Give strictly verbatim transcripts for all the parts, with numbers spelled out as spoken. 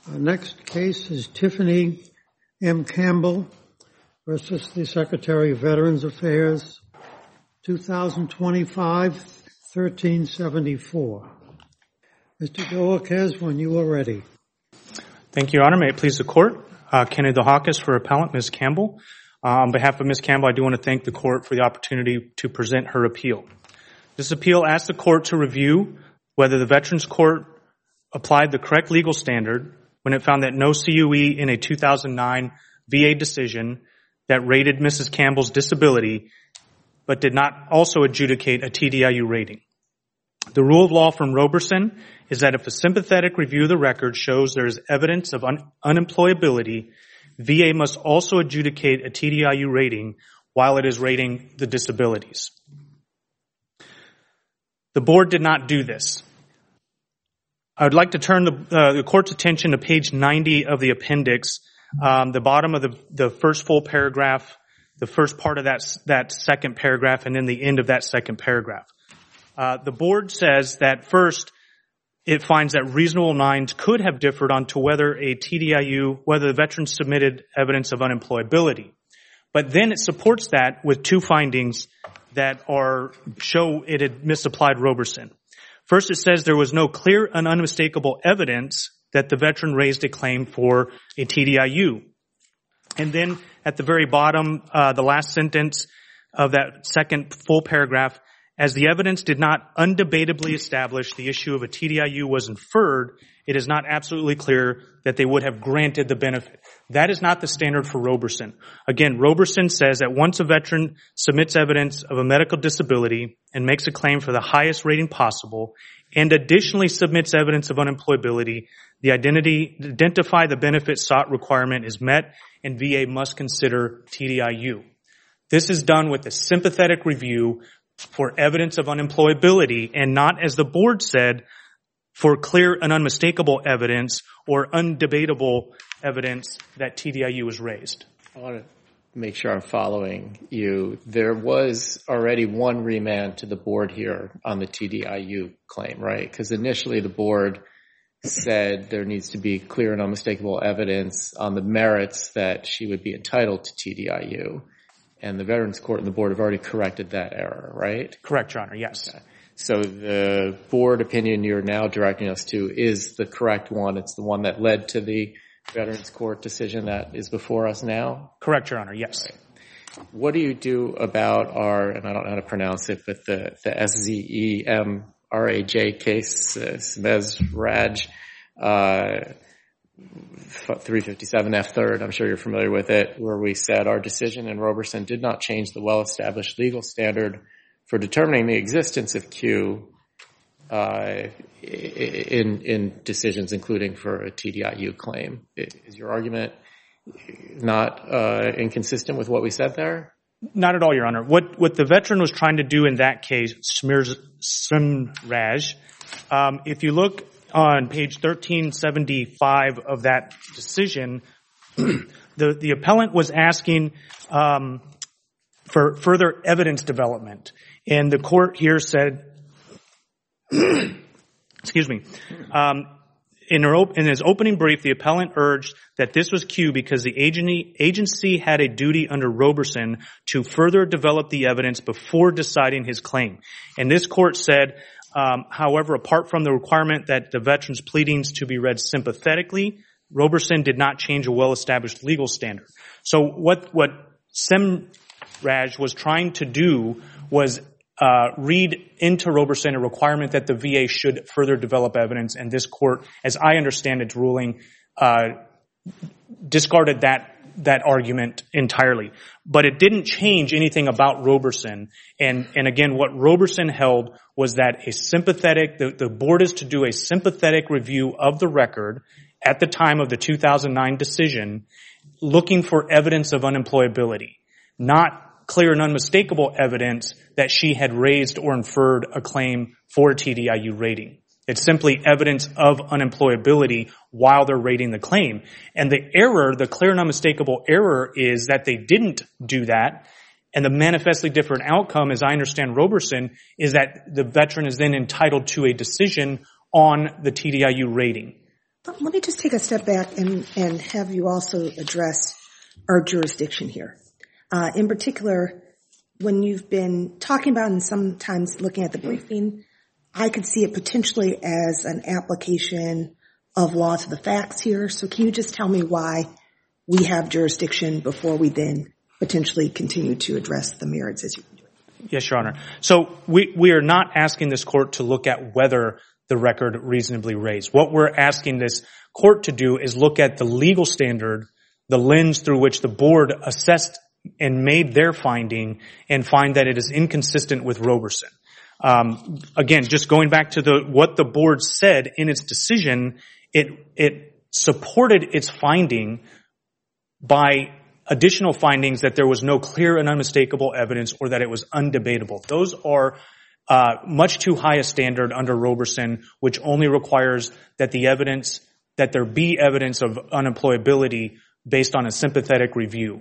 Our next case is Tiffany M. Campbell versus the Secretary of Veterans Affairs, twenty twenty-five, thirteen seventy-four. Mister Doakes, when you are ready. Thank you, Your Honor. May it please the Court. Uh, Kennedy Doakes for Appellant, Miz Campbell. Uh, on behalf of Miz Campbell, I do want to thank the Court for the opportunity to present her appeal. This appeal asks the Court to review whether the Veterans Court applied the correct legal standard when it found that no C U E in a two thousand nine V A decision that rated Missus Campbell's disability but did not also adjudicate a T D I U rating. The rule of law from Roberson is that if a sympathetic review of the record shows there is evidence of un- unemployability, V A must also adjudicate a T D I U rating while it is rating the disabilities. The Board did not do this. I would like to turn the, uh, the Court's attention to page ninety of the appendix, um, the bottom of the, the first full paragraph, the first part of that, that second paragraph, and then the end of that second paragraph. Uh, the Board says that first, it finds that reasonable minds could have differed on to whether a T D I U, whether the veteran submitted evidence of unemployability. But then it supports that with two findings that are, show it had misapplied Roberson. First, it says there was no clear and unmistakable evidence that the veteran raised a claim for a T D I U. And then at the very bottom, uh, the last sentence of that second full paragraph, as the evidence did not undebatably establish the issue of a T D I U was inferred, it is not absolutely clear that they would have granted the benefit. That is not the standard for Roberson. Again, Roberson says that once a veteran submits evidence of a medical disability and makes a claim for the highest rating possible and additionally submits evidence of unemployability, the identity, identify the benefit sought requirement is met and V A must consider T D I U. This is done with a sympathetic review for evidence of unemployability and not, as the Board said, for clear and unmistakable evidence or undebatable evidence that T D I U was raised. I want to make sure I'm following you. There was already one remand to the Board here on the T D I U claim, right? Because initially the Board said there needs to be clear and unmistakable evidence on the merits that she would be entitled to T D I U. And the Veterans Court and the Board have already corrected that error, right? Correct, Your Honor, yes. Okay. So the Board opinion you're now directing us to is the correct one. It's the one that led to the Veterans Court decision that is before us now? Correct, Your Honor, yes. Right. What do you do about our, and I don't know how to pronounce it, but the, the S Z E M R A J case, uh, Smez-Raj, uh, three fifty-seven F third, I'm sure you're familiar with it, where we said our decision in Roberson did not change the well-established legal standard for determining the existence of Q uh, in in decisions, including for a T D I U claim. Is your argument not uh, inconsistent with what we said there? Not at all, Your Honor. What what the veteran was trying to do in that case, Smez-Raj, um, if you look on page thirteen seventy-five of that decision, the the appellant was asking um, for further evidence development, and the court here said, excuse me, um, in, her op- in his opening brief, the appellant urged that this was Q because the agency, agency had a duty under Roberson to further develop the evidence before deciding his claim. And this court said, um, however, apart from the requirement that the veteran's pleadings to be read sympathetically, Roberson did not change a well-established legal standard. So what what Smez-Raj was trying to do was Uh, read into Roberson a requirement that the V A should further develop evidence, and this court, as I understand its ruling, uh, discarded that that argument entirely. But it didn't change anything about Roberson. And and again, what Roberson held was that a sympathetic, the, the board is to do a sympathetic review of the record at the time of the two thousand nine decision, looking for evidence of unemployability, not clear and unmistakable evidence that she had raised or inferred a claim for a T D I U rating. It's simply evidence of unemployability while they're rating the claim. And the error, the clear and unmistakable error, is that they didn't do that. And the manifestly different outcome, as I understand Roberson, is that the veteran is then entitled to a decision on the T D I U rating. Let me just take a step back and, and have you also address our jurisdiction here. Uh, in particular, when you've been talking about and sometimes looking at the briefing, I could see it potentially as an application of law to the facts here. So can you just tell me why we have jurisdiction before we then potentially continue to address the merits as you do it? Yes, Your Honor. So we, we are not asking this court to look at whether the record reasonably raised. What we're asking this court to do is look at the legal standard, the lens through which the board assessed and made their finding, and find that it is inconsistent with Roberson. Um, again, just going back to the what the board said in its decision, it it supported its finding by additional findings that there was no clear and unmistakable evidence or that it was undebatable. Those are uh, much too high a standard under Roberson, which only requires that the evidence that there be evidence of unemployability based on a sympathetic review.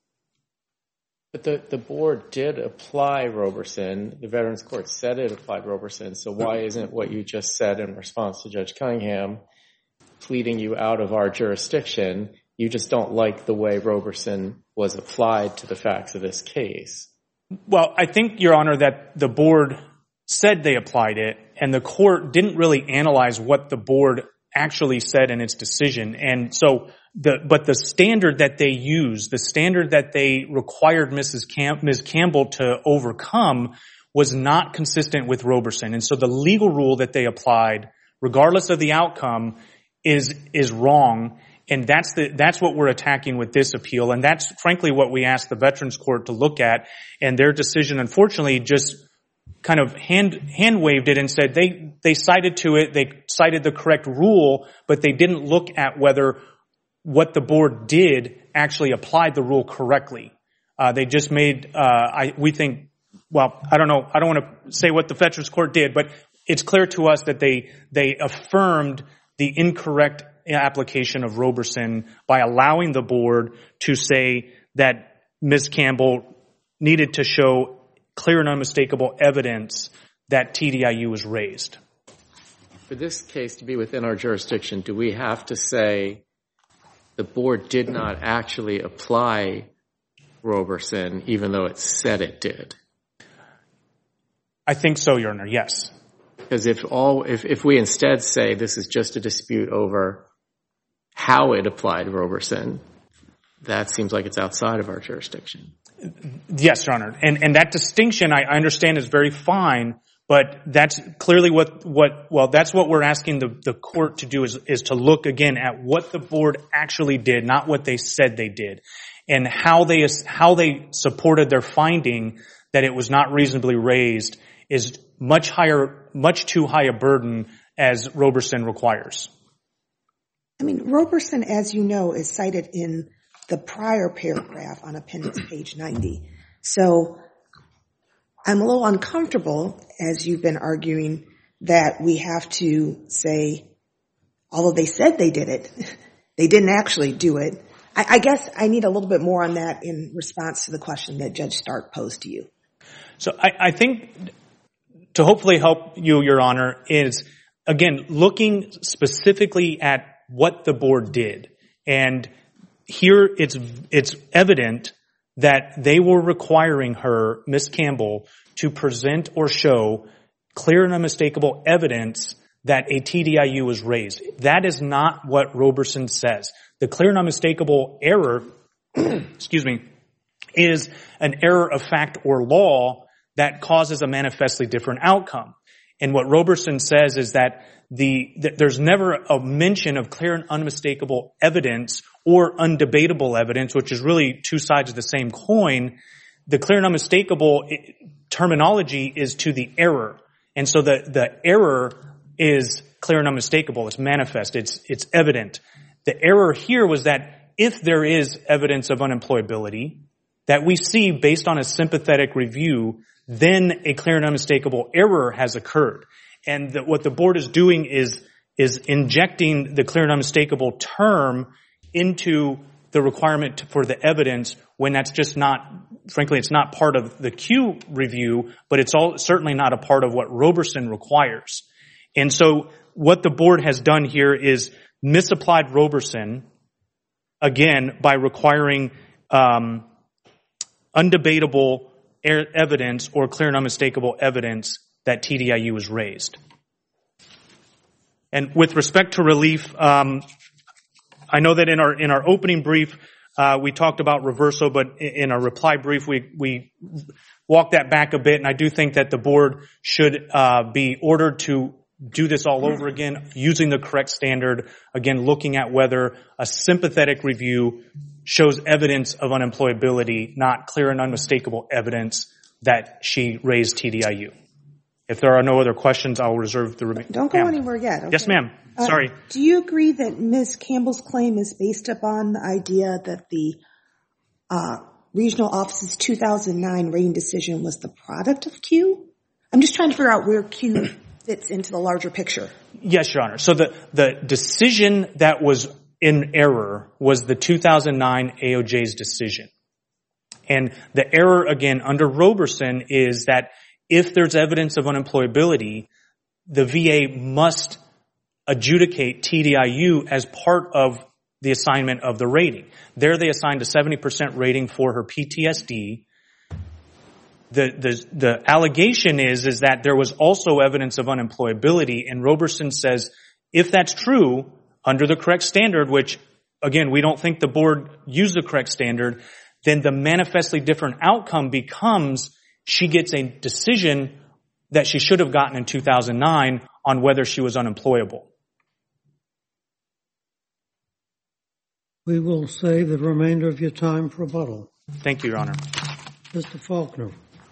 But the, the board did apply Roberson. The Veterans Court said it applied Roberson. So why isn't what you just said in response to Judge Cunningham pleading you out of our jurisdiction? You just don't like the way Roberson was applied to the facts of this case. Well, I think, Your Honor, that the board said they applied it, and the court didn't really analyze what the board actually said in its decision. And so, the but the standard that they used, the standard that they required Missus Cam- Miz Campbell to overcome, was not consistent with Roberson. And so the legal rule that they applied, regardless of the outcome, is is wrong. And that's the that's what we're attacking with this appeal. And that's frankly what we asked the Veterans Court to look at. And their decision, unfortunately, just kind of hand hand waved it and said they they cited to it, they cited the correct rule, but they didn't look at whether what the board did actually applied the rule correctly. Uh, they just made, uh, I we think, well, I don't know, I don't want to say what the Veterans Court did, but it's clear to us that they they affirmed the incorrect application of Roberson by allowing the board to say that Miz Campbell needed to show clear and unmistakable evidence that T D I U was raised. For this case to be within our jurisdiction, do we have to say the board did not actually apply Roberson even though it said it did? I think so, Your Honor, yes. Because if all if, if we instead say this is just a dispute over how it applied Roberson, that seems like it's outside of our jurisdiction. Yes, Your Honor. And and that distinction I understand is very fine, but that's clearly what, what well, that's what we're asking the, the court to do is, is to look again at what the board actually did, not what they said they did, and how they how they supported their finding that it was not reasonably raised is much higher, much too high a burden as Roberson requires. I mean, Roberson, as you know, is cited in the prior paragraph on appendix page ninety. So I'm a little uncomfortable, as you've been arguing, that we have to say, although they said they did it, they didn't actually do it. I, I guess I need a little bit more on that in response to the question that Judge Stark posed to you. So I, I think to hopefully help you, Your Honor, is, again, looking specifically at what the board did. And here it's it's evident that they were requiring her, Miz Campbell, to present or show clear and unmistakable evidence that a T D I U was raised. That is not what Roberson says. The clear and unmistakable error, excuse me, is an error of fact or law that causes a manifestly different outcome. And what Roberson says is that the that there's never a mention of clear and unmistakable evidence or undebatable evidence, which is really two sides of the same coin. The clear and unmistakable terminology is to the error. And so the, the error is clear and unmistakable. It's manifest. It's, it's evident. The error here was that if there is evidence of unemployability that we see based on a sympathetic review, then a clear and unmistakable error has occurred. And the, what the board is doing is, is injecting the clear and unmistakable term into the requirement for the evidence when that's just not, frankly, it's not part of the Q review, but it's all certainly not a part of what Roberson requires. And so what the board has done here is misapplied Roberson, again, by requiring um, undebatable er- evidence or clear and unmistakable evidence that T D I U was raised. And with respect to relief, um, I know that in our in our opening brief, uh, we talked about reversal, but in our reply brief, we we walked that back a bit, and I do think that the board should uh, be ordered to do this all over again, using the correct standard, again, looking at whether a sympathetic review shows evidence of unemployability, not clear and unmistakable evidence that she raised T D I U. If there are no other questions, I'll reserve the remaining. Don't go anywhere yet. Okay? Yes, ma'am. Sorry. Uh, do you agree that Miz Campbell's claim is based upon the idea that the uh, regional office's two thousand nine rating decision was the product of Q? I'm just trying to figure out where Q fits into the larger picture. Yes, Your Honor. So the, the decision that was in error was the two thousand nine A O J's decision. And the error, again, under Roberson is that if there's evidence of unemployability, the V A must adjudicate T D I U as part of the assignment of the rating. There they assigned a seventy percent rating for her P T S D. The, the, the allegation is, is that there was also evidence of unemployability, and Roberson says, if that's true, under the correct standard, which, again, we don't think the board used the correct standard, then the manifestly different outcome becomes she gets a decision that she should have gotten in two thousand nine on whether she was unemployable. We will save the remainder of your time for rebuttal. Thank you, Your Honor. Mister Faulkner.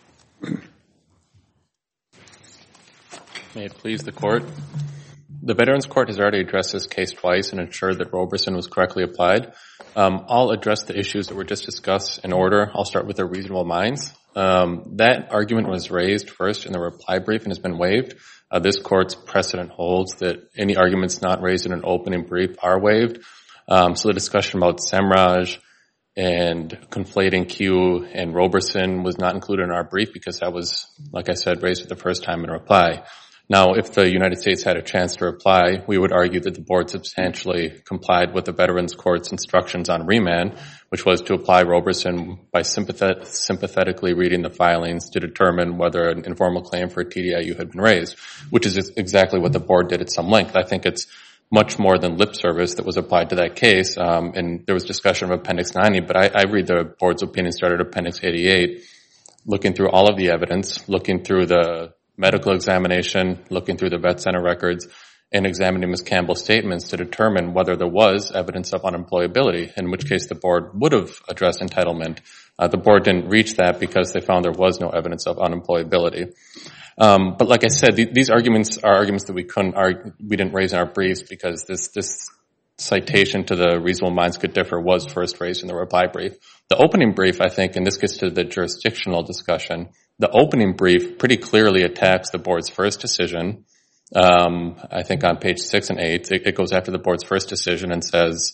May it please the Court. The Veterans Court has already addressed this case twice and ensured that Roberson was correctly applied. Um, I'll address the issues that were just discussed in order. I'll start with the reasonable minds. Um, that argument was raised first in the reply brief and has been waived. Uh, this Court's precedent holds that any arguments not raised in an opening brief are waived. Um, so the discussion about Semraj and conflating Q and Roberson was not included in our brief because that was, like I said, raised for the first time in reply. Now, if the United States had a chance to reply, we would argue that the board substantially complied with the Veterans Court's instructions on remand, which was to apply Roberson by sympathet- sympathetically reading the filings to determine whether an informal claim for a T D I U had been raised, which is exactly what the board did at some length. I think it's much more than lip service that was applied to that case, um, and there was discussion of Appendix ninety, but I, I read the board's opinion started at Appendix eighty-eight, looking through all of the evidence, looking through the medical examination, looking through the vet center records, and examining Miz Campbell's statements to determine whether there was evidence of unemployability, in which case the board would have addressed entitlement. Uh, the board didn't reach that because they found there was no evidence of unemployability. Um, but like I said, th- these arguments are arguments that we couldn't argue, we didn't raise in our briefs because this, this citation to the reasonable minds could differ was first raised in the reply brief. The opening brief, I think, and this gets to the jurisdictional discussion, the opening brief pretty clearly attacks the board's first decision. Um, I think on page six and eight, it, it goes after the board's first decision and says,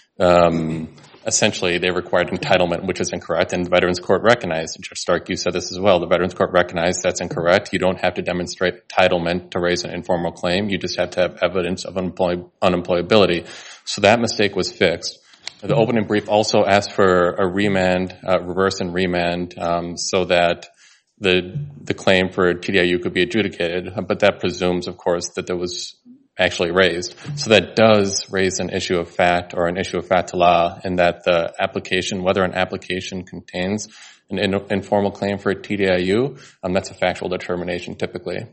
um, essentially they required entitlement, which is incorrect, and the Veterans Court recognized, and Judge Stark, you said this as well, the Veterans Court recognized that's incorrect. You don't have to demonstrate entitlement to raise an informal claim. You just have to have evidence of unemploy- unemployability. So that mistake was fixed. The opening brief also asked for a remand, uh, reverse and remand, um, so that the the claim for T D I U could be adjudicated, but that presumes, of course, that there was actually raised. So that does raise an issue of fact or an issue of fact to law, in that the application, whether an application contains an in, informal claim for a T D I U, um, that's a factual determination typically.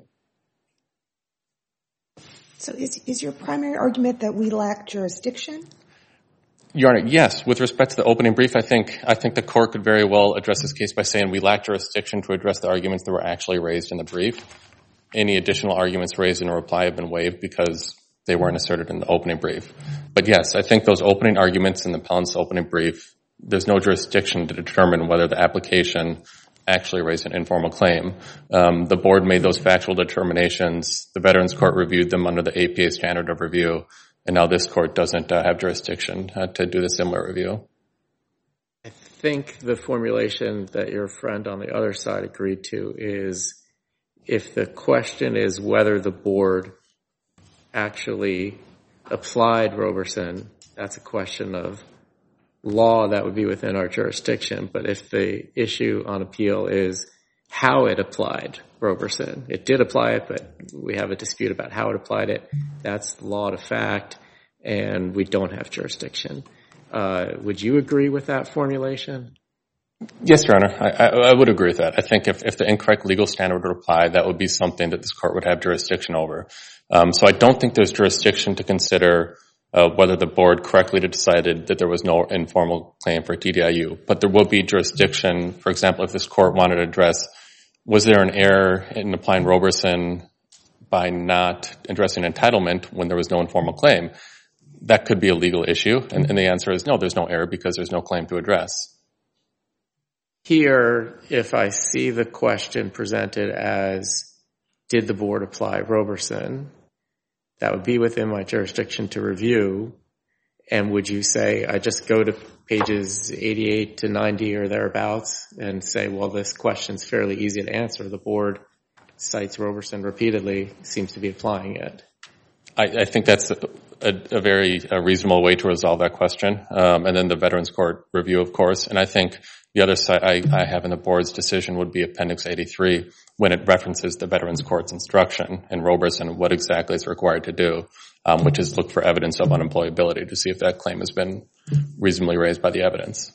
So is, is your primary argument that we lack jurisdiction? Your Honor, yes. With respect to the opening brief, I think I think the court could very well address this case by saying we lack jurisdiction to address the arguments that were actually raised in the brief. Any additional arguments raised in a reply have been waived because they weren't asserted in the opening brief. But yes, I think those opening arguments in the appellant's opening brief, there's no jurisdiction to determine whether the application actually raised an informal claim. Um, the board made those factual determinations. The Veterans Court reviewed them under the A P A standard of review. And now this court doesn't uh, have jurisdiction uh, to do the similar review. I think the formulation that your friend on the other side agreed to is if the question is whether the board actually applied Roberson, that's a question of law that would be within our jurisdiction. But if the issue on appeal is how it applied Roberson, it did apply it, but we have a dispute about how it applied it, that's law to fact, and we don't have jurisdiction. Uh, would you agree with that formulation? Yes, Your Honor. I, I, I would agree with that. I think if, if the incorrect legal standard would apply, that would be something that this court would have jurisdiction over. Um, so I don't think there's jurisdiction to consider uh, whether the board correctly decided that there was no informal claim for T D I U. But there will be jurisdiction, for example, if this court wanted to address, was there an error in applying Roberson by not addressing entitlement when there was no informal claim? That could be a legal issue. And, and the answer is no, there's no error because there's no claim to address. Here, if I see the question presented as, did the board apply Roberson, that would be within my jurisdiction to review. And would you say, I just go to pages eighty-eight to ninety or thereabouts and say, well, this question's fairly easy to answer. The board cites Roberson repeatedly, seems to be applying it. I, I think that's a, a, a very a reasonable way to resolve that question. Um, and then the Veterans Court review, of course. And I think the other side I, I have in the board's decision would be Appendix eighty-three, when it references the Veterans Court's instruction in Roberson, what exactly is required to do, um, which is look for evidence of unemployability to see if that claim has been reasonably raised by the evidence.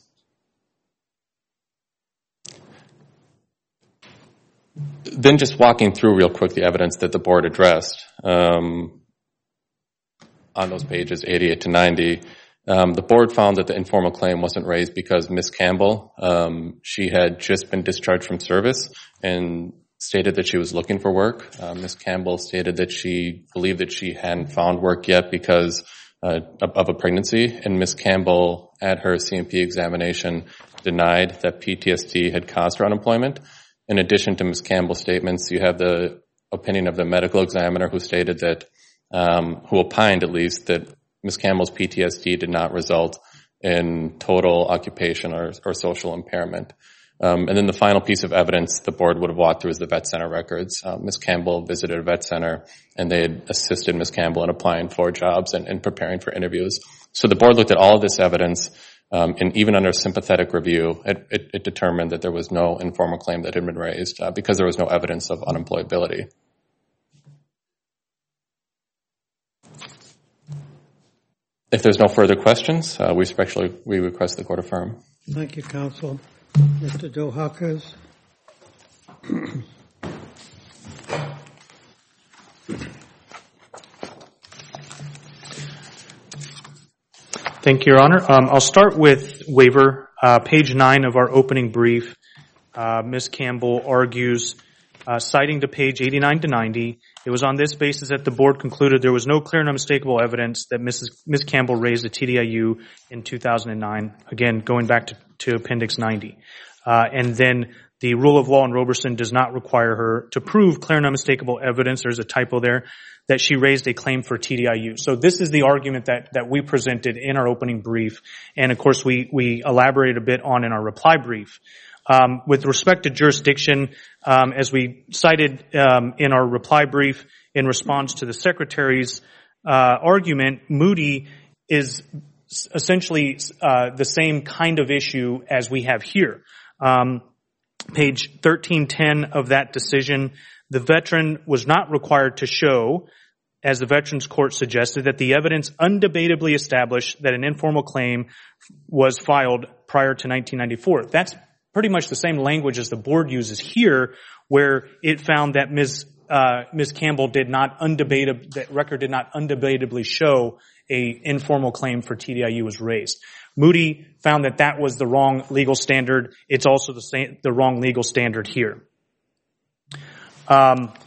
Then just walking through real quick the evidence that the board addressed um, on those pages eighty-eight to ninety. Um, the board found that the informal claim wasn't raised because Miz Campbell, um, she had just been discharged from service and stated that she was looking for work. Uh, Miz Campbell stated that she believed that she hadn't found work yet because uh, of a pregnancy. And Miz Campbell, at her C M P examination, denied that P T S D had caused her unemployment. In addition to Miz Campbell's statements, you have the opinion of the medical examiner who stated that, um, who opined at least, that Miz Campbell's P T S D did not result in total occupation or, or social impairment. Um, and then the final piece of evidence the board would have walked through is the vet center records. Uh, Miz Campbell visited a vet center, and they had assisted Miz Campbell in applying for jobs and, and preparing for interviews. So the board looked at all of this evidence, um, and even under sympathetic review, it, it, it determined that there was no informal claim that had been raised uh, because there was no evidence of unemployability. If there's no further questions, uh, we respectfully we request the court affirm. Thank you, counsel. Mister Dohakis. Thank you, Your Honor. Um, I'll start with waiver. Uh, page nine of our opening brief, uh, Miz Campbell argues, uh, citing to page eighty-nine to ninety, it was on this basis that the board concluded there was no clear and unmistakable evidence that Missus Miz Campbell raised a T D I U in two thousand nine. Again, going back to, to Appendix ninety. Uh, and then the rule of law in Roberson does not require her to prove clear and unmistakable evidence, there's a typo there, that she raised a claim for T D I U. So this is the argument that, that we presented in our opening brief. And of course, we, we elaborated a bit on in our reply brief. Um, with respect to jurisdiction, um, as we cited um, in our reply brief in response to the Secretary's uh, argument, Moody is essentially uh, the same kind of issue as we have here. Um, page thirteen ten of that decision, the veteran was not required to show, as the Veterans Court suggested, that the evidence undebatably established that an informal claim was filed prior to nineteen ninety-four. That's pretty much the same language as the board uses here, where it found that Miz Uh, Miz Campbell did not undebatably, that record did not undebatably show a informal claim for T D I U was raised. Moody found that that was the wrong legal standard. It's also the same, the wrong legal standard here. Um,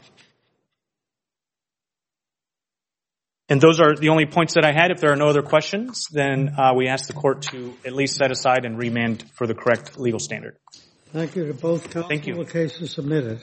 and those are the only points that I had. If there are no other questions, then uh, we ask the court to at least set aside and remand for the correct legal standard. Thank you to both counsel. Thank you. The case is submitted.